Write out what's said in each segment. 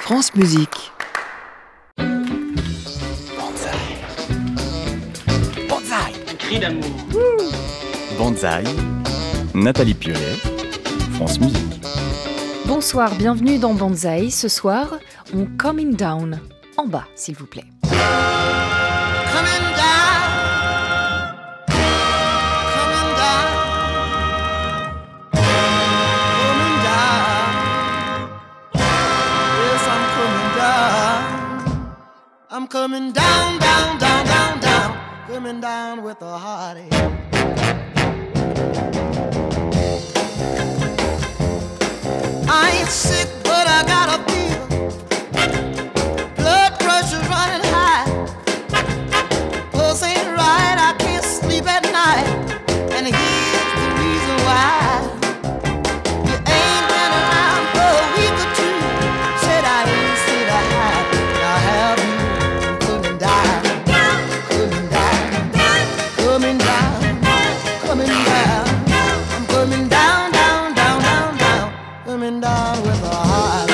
France Musique. Banzai. Banzai. Un cri d'amour. Banzai. Nathalie Puré, France Musique. Bonsoir, bienvenue dans Banzai. Ce soir, on Coming Down. En bas, s'il vous plaît. I'm coming down, down, down, down, down, coming down with a heartache. I ain't sick, but I got a fever. Blood pressure's running high. Pulse ain't right, I can't sleep at night. And here's the reason why. You ain't been around for a week or two. Said I ain't said I have. Now have you? Coming down, coming down. I'm coming down, down, down, down, down, coming down with a heart.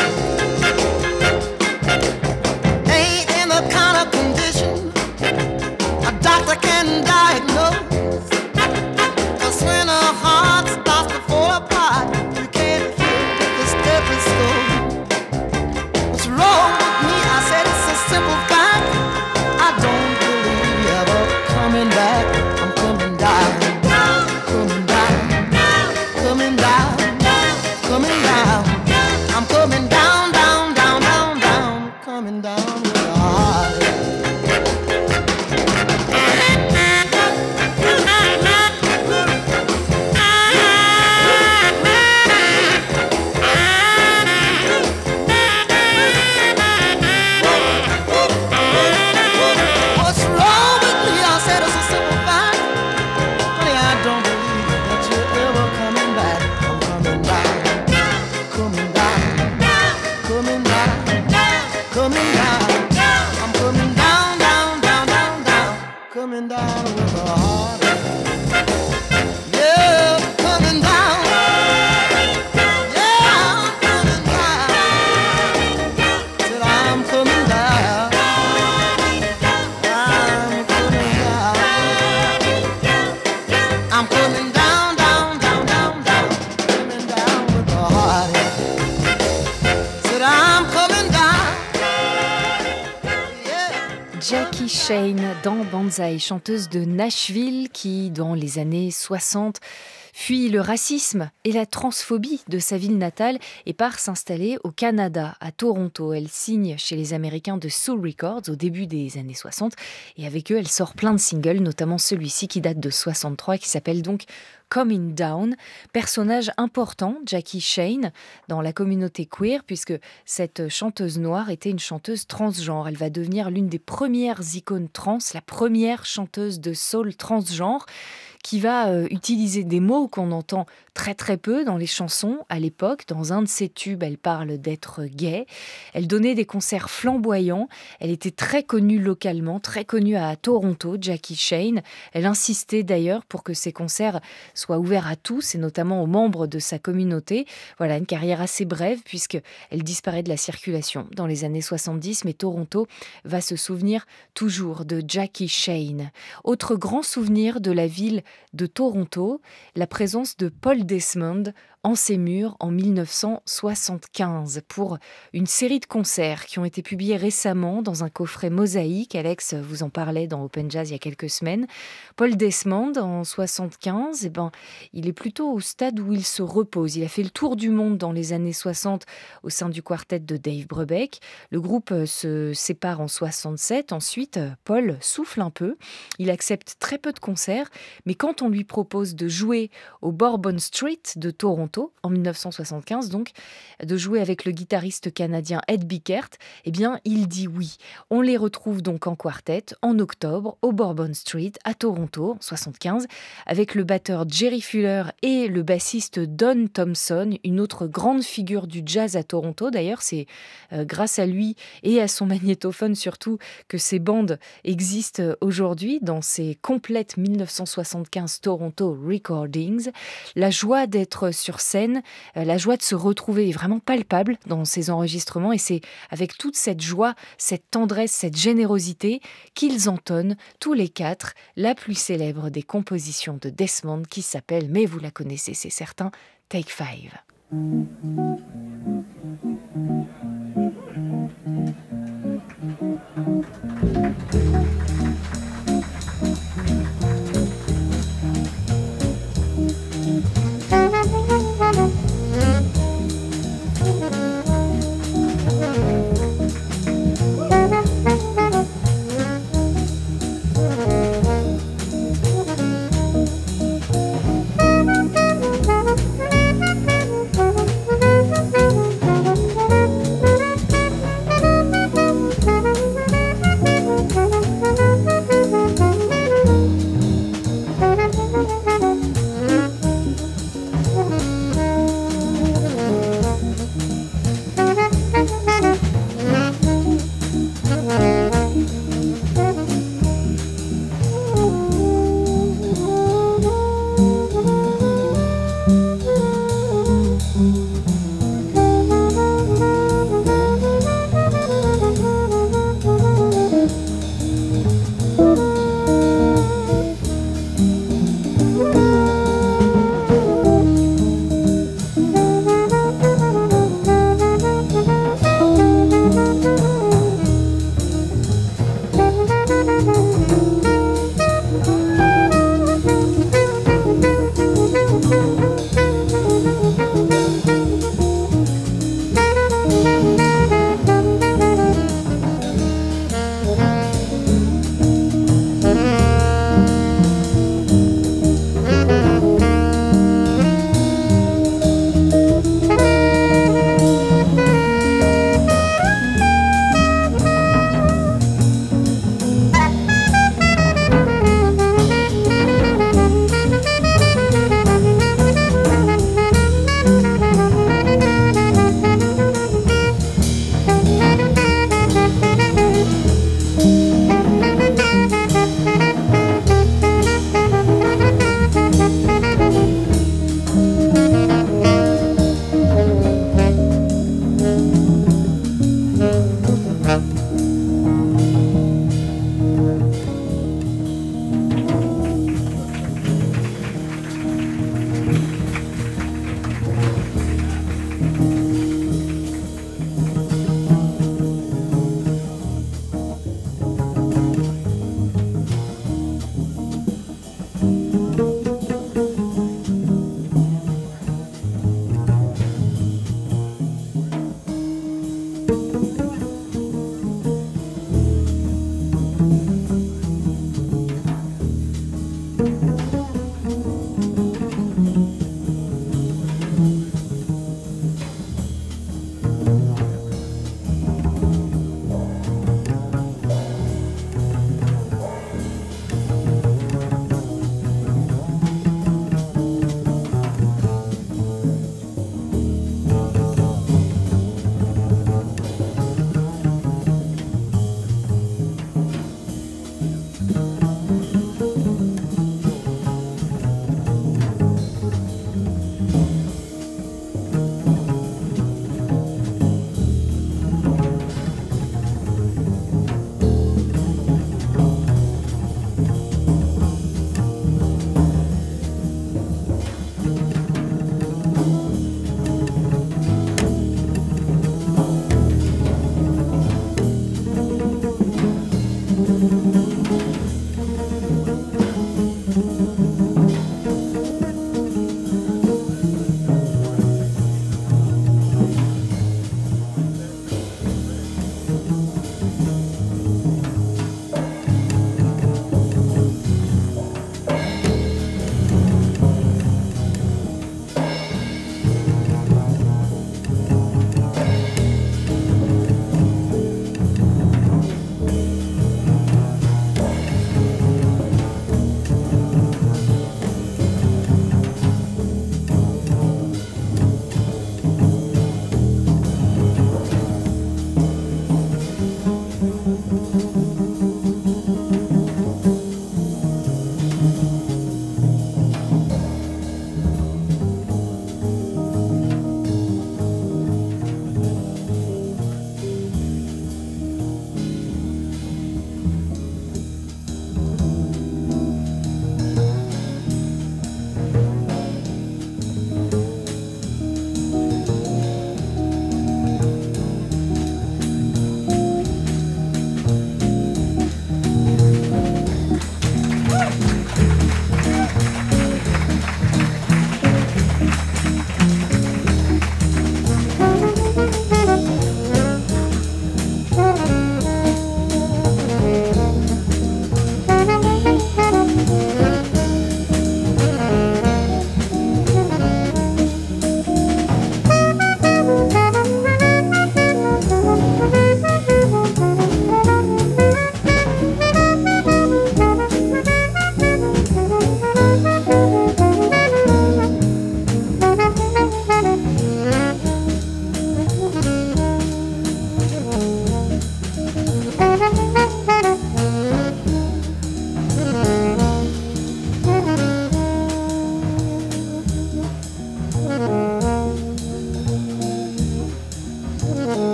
Ain't in the kind of condition a doctor can diagnose. 'Cause when a heart starts to fall apart, you can't hear the stethoscope. What's wrong with me? I said it's a simple fact. I don't believe you're ever coming back. I'm coming down, coming down, coming down, coming down. I'm coming down, down, down, down, down, coming down with a heart. What's wrong with me? I said it's a simple fact. Honey, I don't believe that you're ever coming back. I'm coming down, coming down, coming down, coming down. I'm coming down, down, down, down, down, coming down with a heart. Yeah, coming down. Yeah, I'm coming down. Said I'm coming down. I'm coming down, down, down, down, down, coming down with a heartache. Said I'm coming down. Yeah. Jackie Shane dans Banzai, chanteuse de Nashville qui, dans les années 60, fuit le racisme et la transphobie de sa ville natale et part s'installer au Canada, à Toronto. Elle signe chez les Américains de Soul Records au début des années 60 et avec eux, elle sort plein de singles, notamment celui-ci qui date de 63 qui s'appelle donc Coming Down. Personnage important, Jackie Shane, dans la communauté queer, puisque cette chanteuse noire était une chanteuse transgenre. Elle va devenir l'une des premières icônes trans, la première chanteuse de soul transgenre, qui va utiliser des mots qu'on entend très très peu dans les chansons à l'époque. Dans un de ses tubes, elle parle d'être gay. Elle donnait des concerts flamboyants. Elle était très connue localement, très connue à Toronto, Jackie Shane. Elle insistait d'ailleurs pour que ses concerts soient ouverts à tous et notamment aux membres de sa communauté. Voilà, une carrière assez brève puisqu'elle disparaît de la circulation dans les années 70, mais Toronto va se souvenir toujours de Jackie Shane. Autre grand souvenir de la ville de Toronto, la présence de Paul Desmond en ses murs en 1975 pour une série de concerts qui ont été publiés récemment dans un coffret mosaïque. Alex vous en parlait dans Open Jazz il y a quelques semaines. Paul Desmond en 75, il est plutôt au stade où il se repose. Il a fait le tour du monde dans les années 60 au sein du quartet de Dave Brubeck. Le groupe se sépare en 67. Ensuite, Paul souffle un peu. Il accepte très peu de concerts, mais quand on lui propose de jouer au Bourbon Street de Toronto, en 1975 donc, de jouer avec le guitariste canadien Ed Bickert, il dit oui. On les retrouve donc en quartet en octobre au Bourbon Street à Toronto en 75 avec le batteur Jerry Fuller et le bassiste Don Thompson, une autre grande figure du jazz à Toronto. D'ailleurs, c'est grâce à lui et à son magnétophone surtout que ces bandes existent aujourd'hui dans ces complètes 1975 Toronto Recordings. La joie d'être sur scène. La joie de se retrouver est vraiment palpable dans ces enregistrements et c'est avec toute cette joie, cette tendresse, cette générosité qu'ils entonnent tous les quatre la plus célèbre des compositions de Desmond qui s'appelle, mais vous la connaissez c'est certain, Take 5.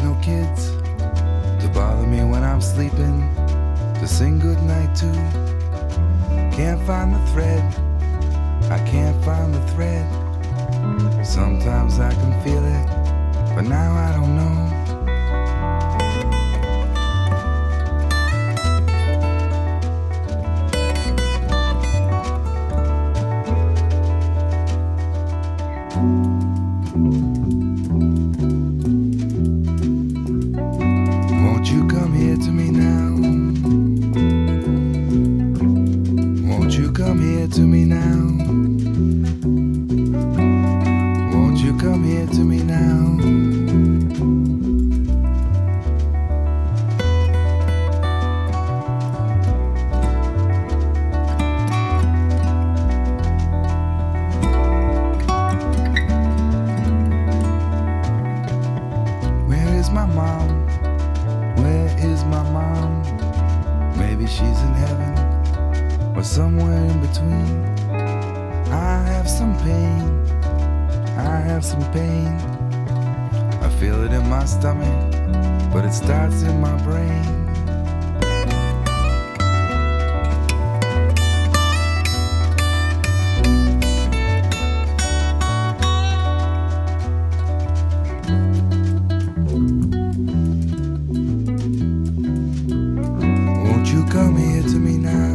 no kids to bother me when I'm sleeping, to sing goodnight to. Can't find the thread, I can't find the thread. Sometimes I can feel it, but now I don't know. Won't you come here to me now? Won't you come here to me now? Won't you come here to me now? Where is my mom? Where is my mom? Maybe she's in heaven or somewhere in between. I have some pain, I have some pain. I feel it in my stomach, but it starts in my brain. Won't you come here to me now?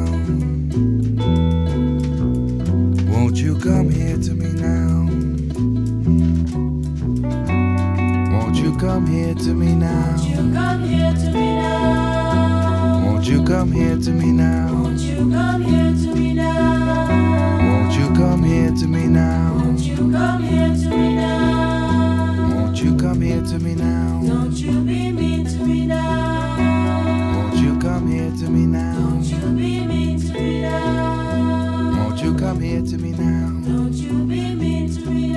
Won't you come here to me now? Won't you come here to me now? Won't you come here to me now? Won't you come here to me now? Won't you come here to me now? Won't you come here to me now? Won't you come here to me now? Don't you be mean to me now? Won't you come here to me now? Don't you be mean to me now? Won't you come here to me now? Don't you be mean to me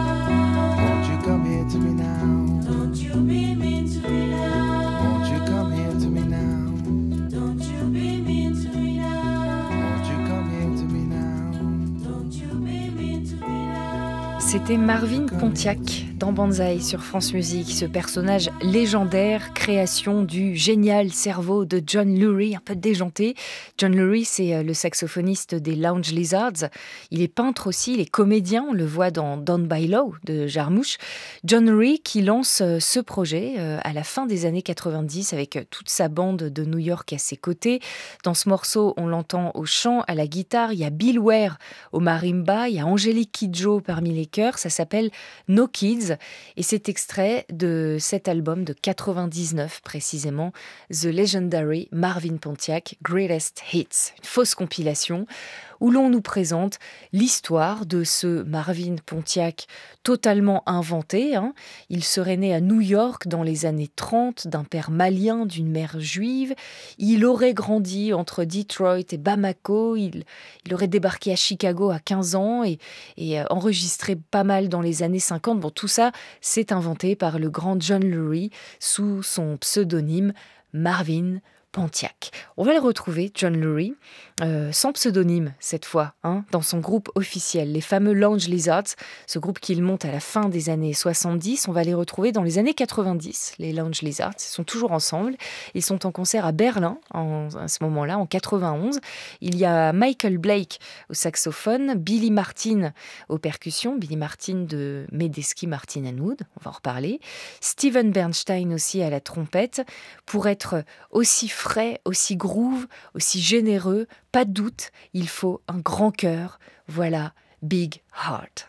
now? Won't you come here to me now? Don't you be mean to me now? Won't you come here to me now? Don't you be mean to me now? Won't you come here to me now? Don't you be mean to me now? C'était Marvin Pontiac dans Banzai sur France Musique, ce personnage légendaire, création du génial cerveau de John Lurie, un peu déjanté. John Lurie, c'est le saxophoniste des Lounge Lizards. Il est peintre aussi, il est comédien, on le voit dans Down by Law de Jarmusch. John Lurie qui lance ce projet à la fin des années 90 avec toute sa bande de New York à ses côtés. Dans ce morceau, on l'entend au chant, à la guitare, il y a Bill Ware au marimba, il y a Angélique Kidjo parmi les chœurs, ça s'appelle No Kids. Et c'est extrait de cet album de 99 précisément, The Legendary Marvin Pontiac Greatest Hits, une fausse compilation où l'on nous présente l'histoire de ce Marvin Pontiac totalement inventé. Il serait né à New York dans les années 30 d'un père malien, d'une mère juive. Il aurait grandi entre Detroit et Bamako. Il aurait débarqué à Chicago à 15 ans et enregistré pas mal dans les années 50. Bon, tout ça, c'est inventé par le grand John Lurie sous son pseudonyme Marvin Pontiac. On va le retrouver, John Lurie, sans pseudonyme cette fois, dans son groupe officiel, les fameux Lounge Lizards, ce groupe qu'il monte à la fin des années 70. On va les retrouver dans les années 90, les Lounge Lizards. Ils sont toujours ensemble. Ils sont en concert à Berlin à ce moment-là, en 91. Il y a Michael Blake au saxophone, Billy Martin aux percussions, Billy Martin de Medeski, Martin & Wood, on va en reparler. Steven Bernstein aussi à la trompette, pour être aussi frais, aussi groove, aussi généreux, pas de doute, il faut un grand cœur. Voilà, Big Heart.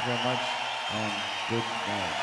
you very much, and good night.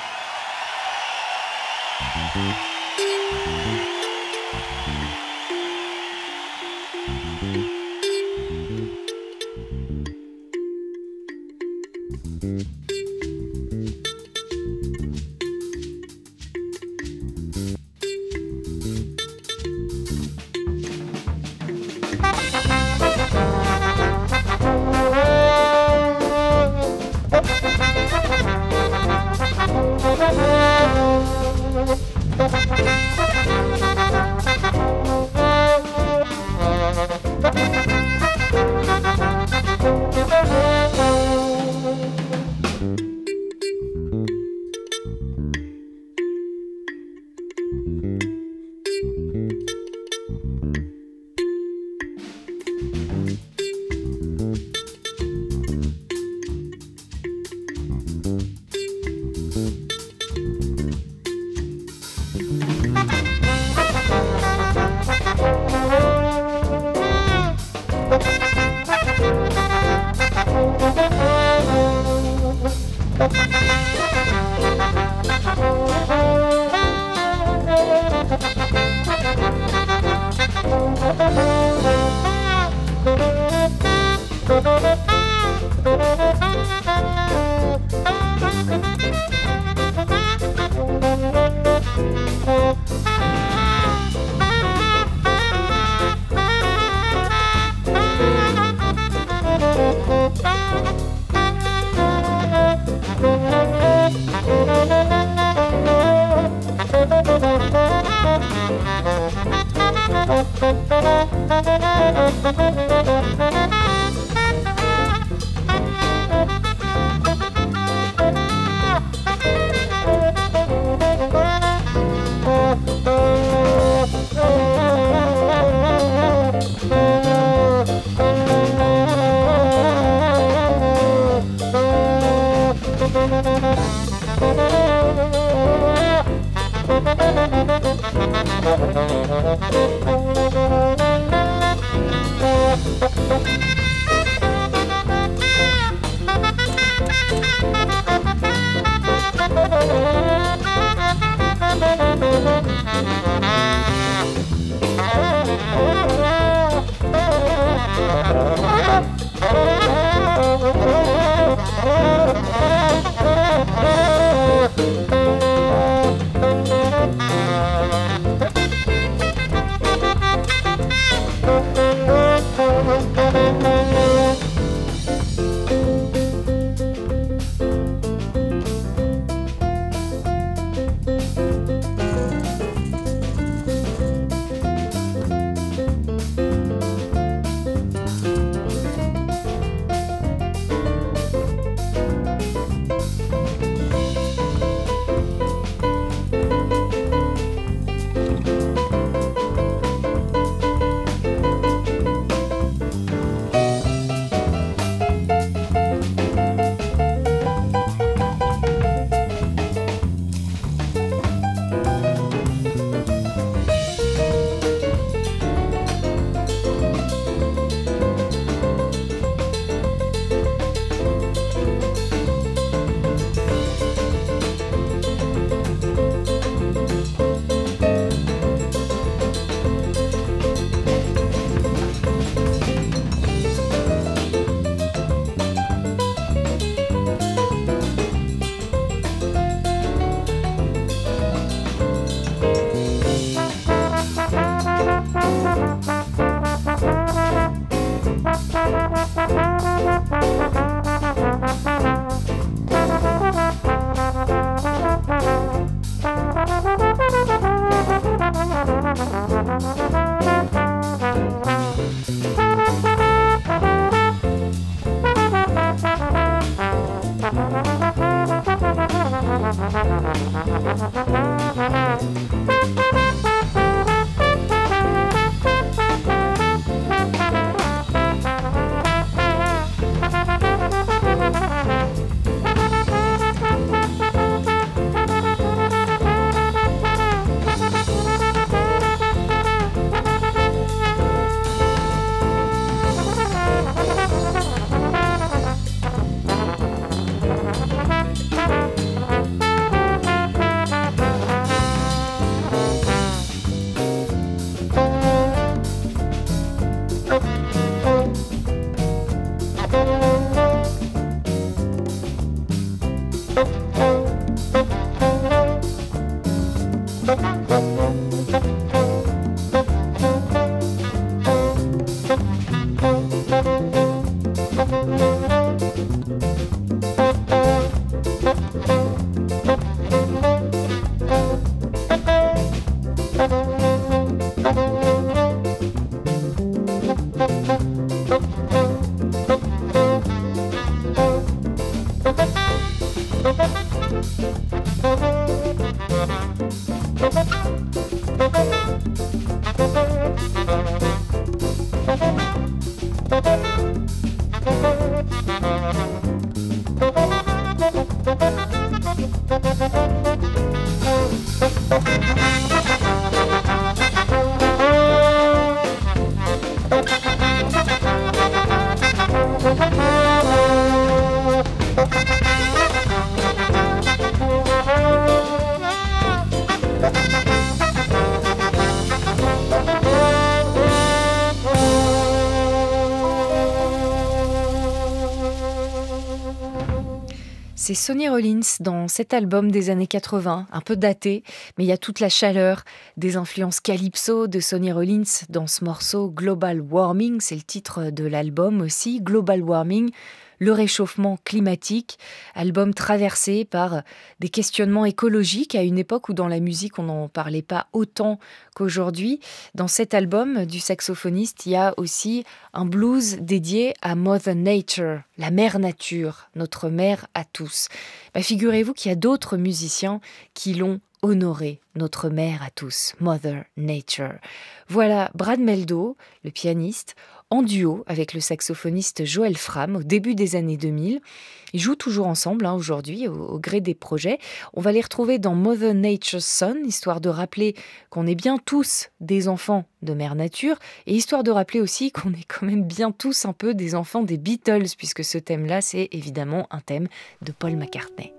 C'est Sonny Rollins dans cet album des années 80, un peu daté, mais il y a toute la chaleur des influences calypso de Sonny Rollins dans ce morceau Global Warming, c'est le titre de l'album aussi, Global Warming, le réchauffement climatique, album traversé par des questionnements écologiques à une époque où dans la musique on n'en parlait pas autant qu'aujourd'hui. Dans cet album du saxophoniste, il y a aussi un blues dédié à Mother Nature, la mère nature, notre mère à tous. Figurez-vous qu'il y a d'autres musiciens qui l'ont honoré, notre mère à tous, Mother Nature. Voilà Brad Mehldau, le pianiste, en duo avec le saxophoniste Joël Frahm au début des années 2000. Ils jouent toujours ensemble aujourd'hui au gré des projets. On va les retrouver dans Mother Nature's Son, histoire de rappeler qu'on est bien tous des enfants de Mère Nature et histoire de rappeler aussi qu'on est quand même bien tous un peu des enfants des Beatles puisque ce thème-là, c'est évidemment un thème de Paul McCartney.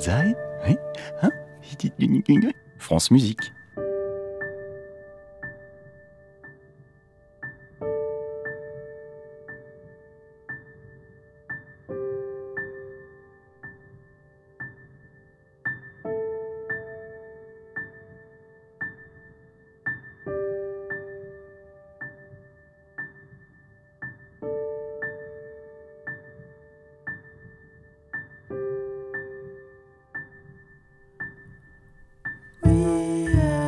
Bonsaï, oui, hein? France Musique. We are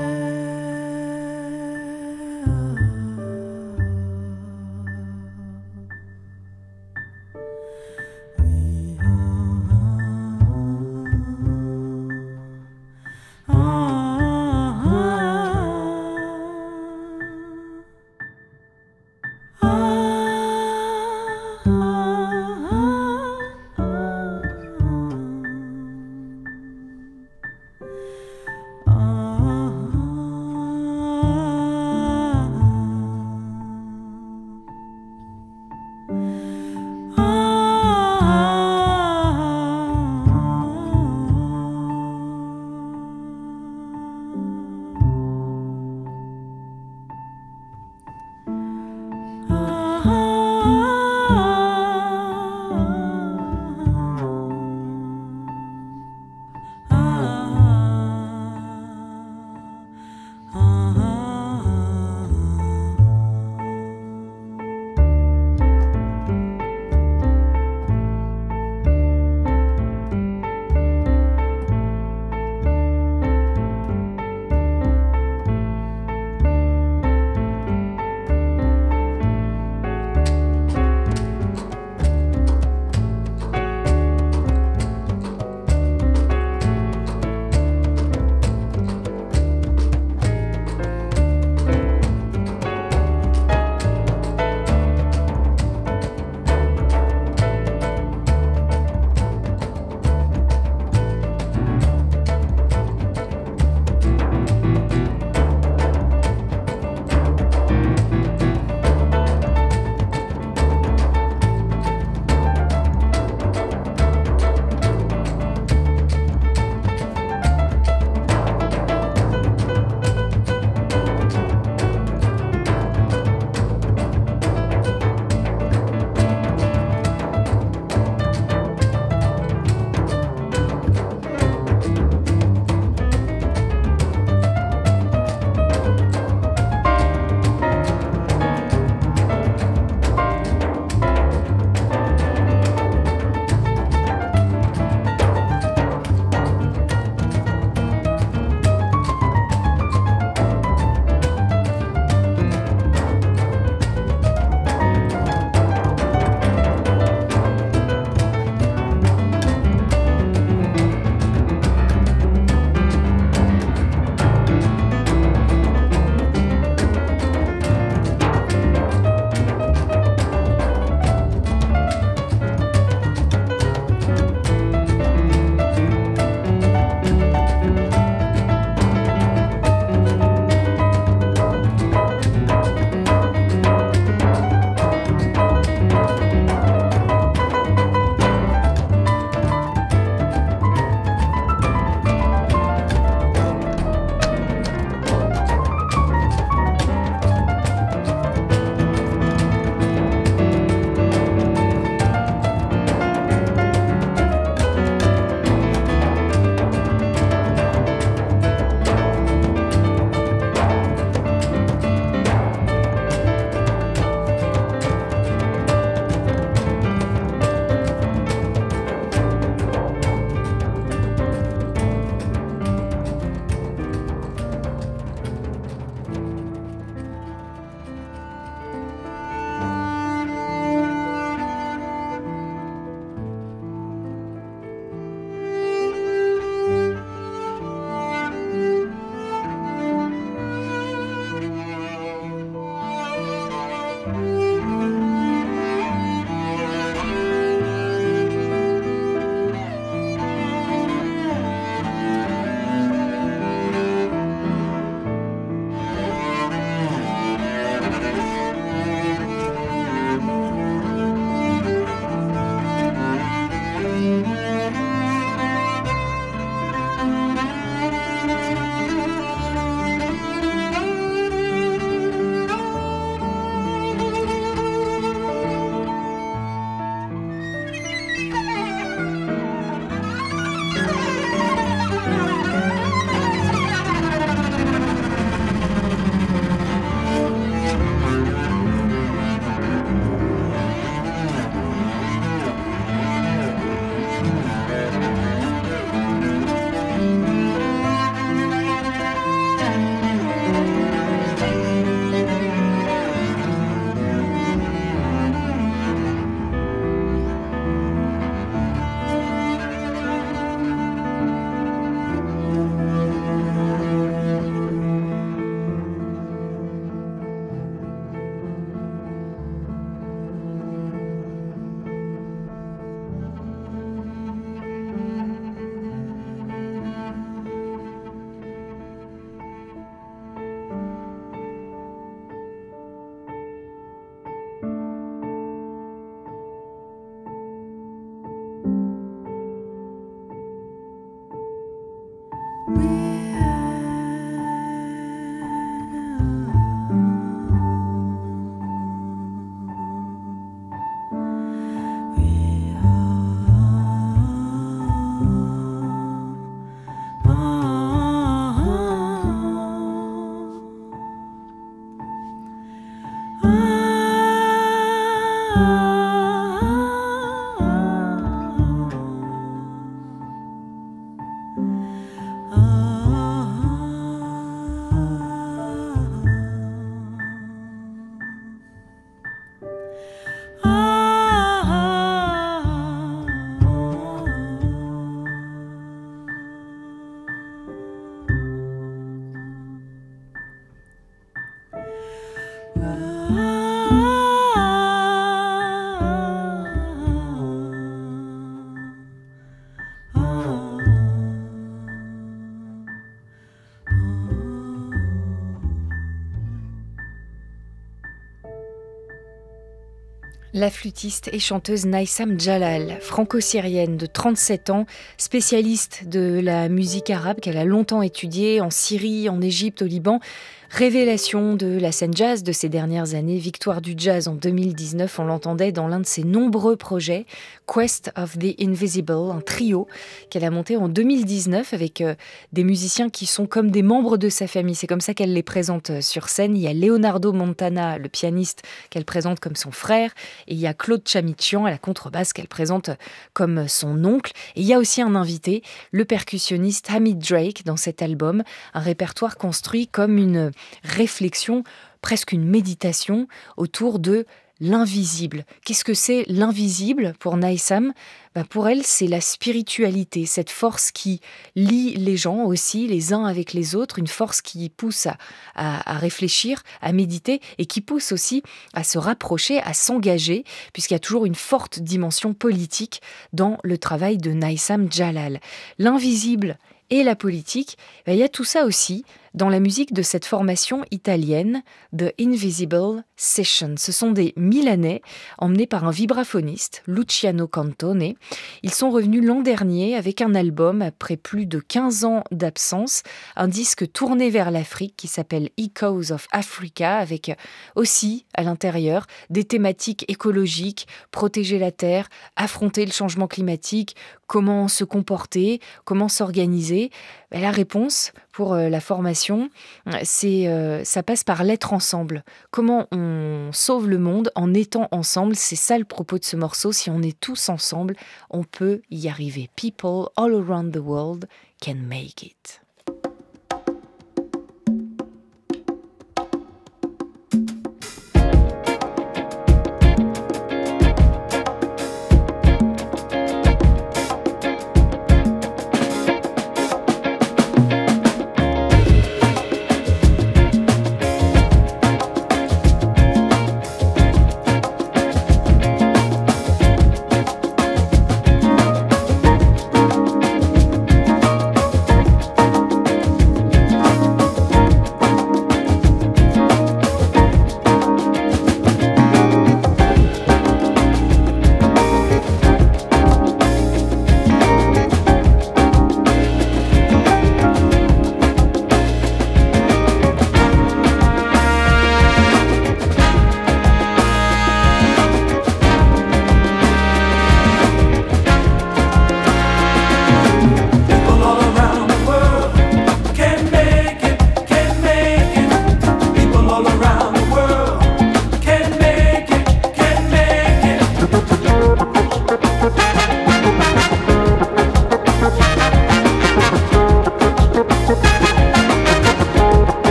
La flûtiste et chanteuse Naïsam Jalal, franco-syrienne de 37 ans, spécialiste de la musique arabe qu'elle a longtemps étudiée en Syrie, en Égypte, au Liban. Révélation de la scène jazz de ces dernières années, victoire du jazz en 2019, on l'entendait dans l'un de ses nombreux projets, Quest of the Invisible, un trio qu'elle a monté en 2019 avec des musiciens qui sont comme des membres de sa famille. C'est comme ça qu'elle les présente sur scène. Il y a Leonardo Montana, le pianiste, qu'elle présente comme son frère, et il y a Claude Chamichian à la contrebasse qu'elle présente comme son oncle. Et il y a aussi un invité, le percussionniste Hamid Drake dans cet album, un répertoire construit comme une réflexion, presque une méditation autour de l'invisible. Qu'est-ce que c'est l'invisible pour Naïsam ? Pour elle, c'est la spiritualité, cette force qui lie les gens aussi, les uns avec les autres, une force qui pousse à réfléchir, à méditer et qui pousse aussi à se rapprocher, à s'engager, puisqu'il y a toujours une forte dimension politique dans le travail de Naïsam Jalal. L'invisible et la politique, il y a tout ça aussi dans la musique de cette formation italienne, The Invisible Session. Ce sont des Milanais emmenés par un vibraphoniste, Luciano Cantone. Ils sont revenus l'an dernier avec un album après plus de 15 ans d'absence, un disque tourné vers l'Afrique qui s'appelle Echoes of Africa, avec aussi à l'intérieur des thématiques écologiques, protéger la terre, affronter le changement climatique, comment se comporter, comment s'organiser. La réponse pour la formation, ça passe par l'être ensemble. Comment on sauve le monde en étant ensemble, c'est ça le propos de ce morceau. Si on est tous ensemble, on peut y arriver. People all around the world can make it.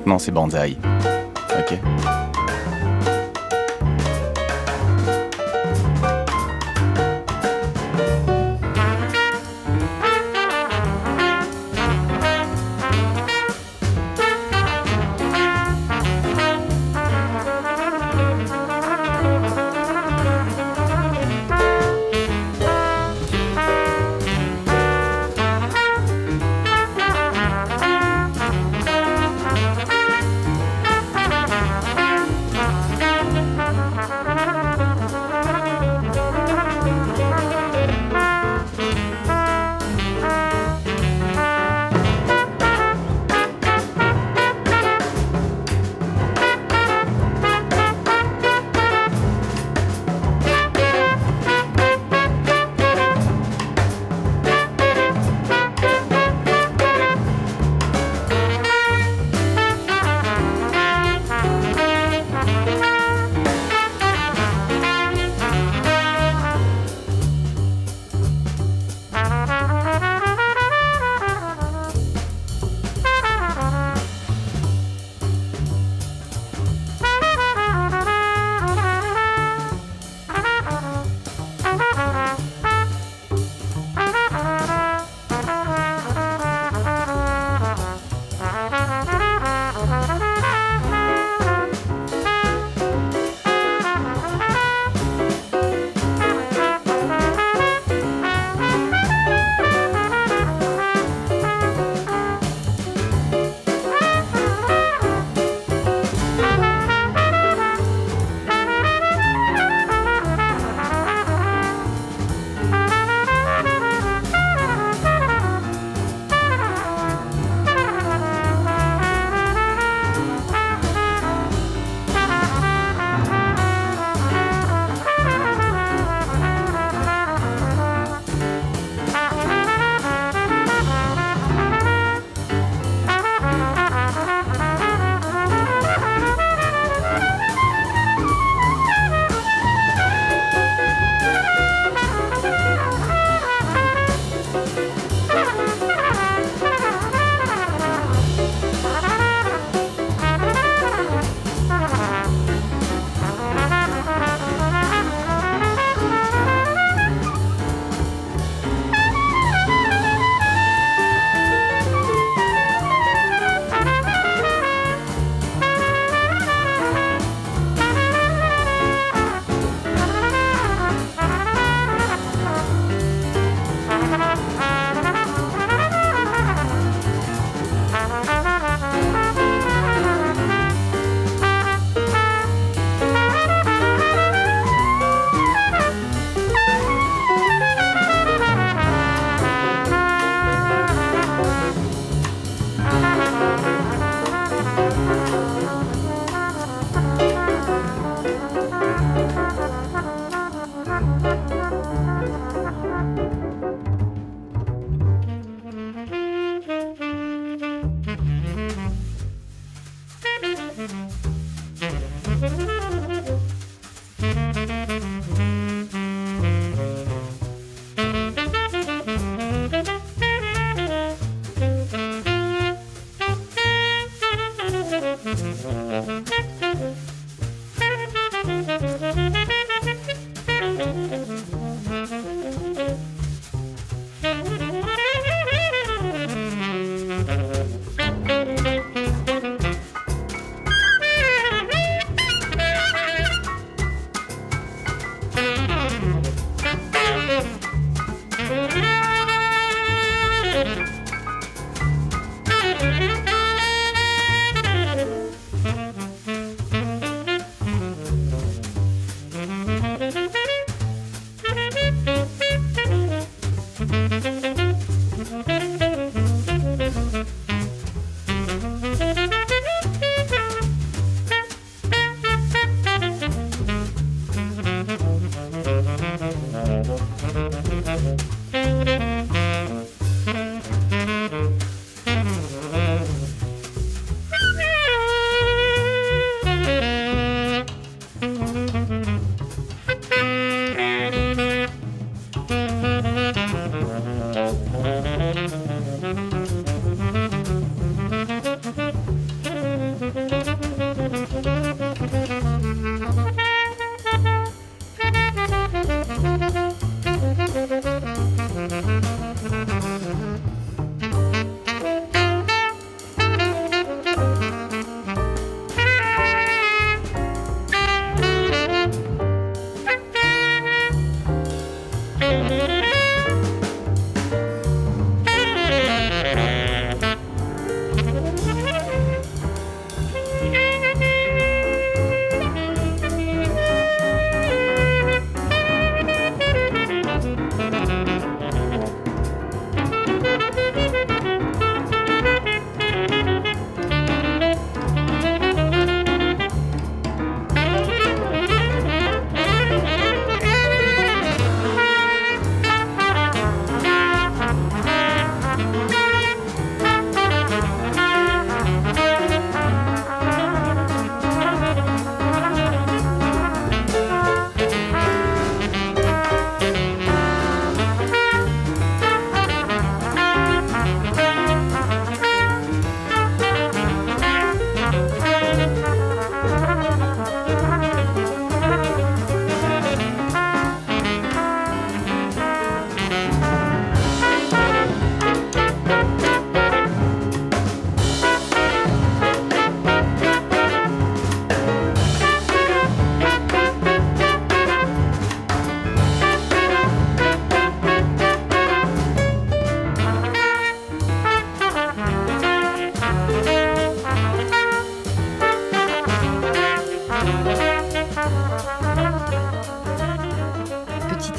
Maintenant, c'est Banzai. Ok.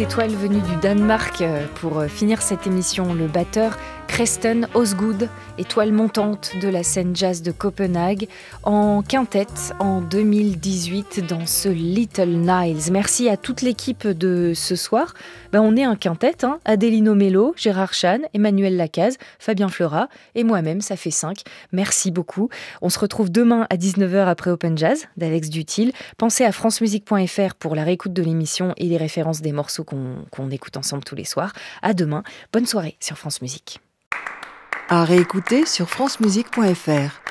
étoile venue du Danemark pour finir cette émission, le batteur Kresten Osgood, étoile montante de la scène jazz de Copenhague, en quintette en 2018 dans ce Little Niles. Merci à toute l'équipe de ce soir. On est un quintette, hein. Adélino Mello, Gérard Chan, Emmanuel Lacaze, Fabien Fleurat et moi-même, ça fait 5. Merci beaucoup. On se retrouve demain à 19h après Open Jazz d'Alex Dutil. Pensez à francemusique.fr pour la réécoute de l'émission et les références des morceaux qu'on écoute ensemble tous les soirs. À demain. Bonne soirée sur France Musique. À réécouter sur francemusique.fr.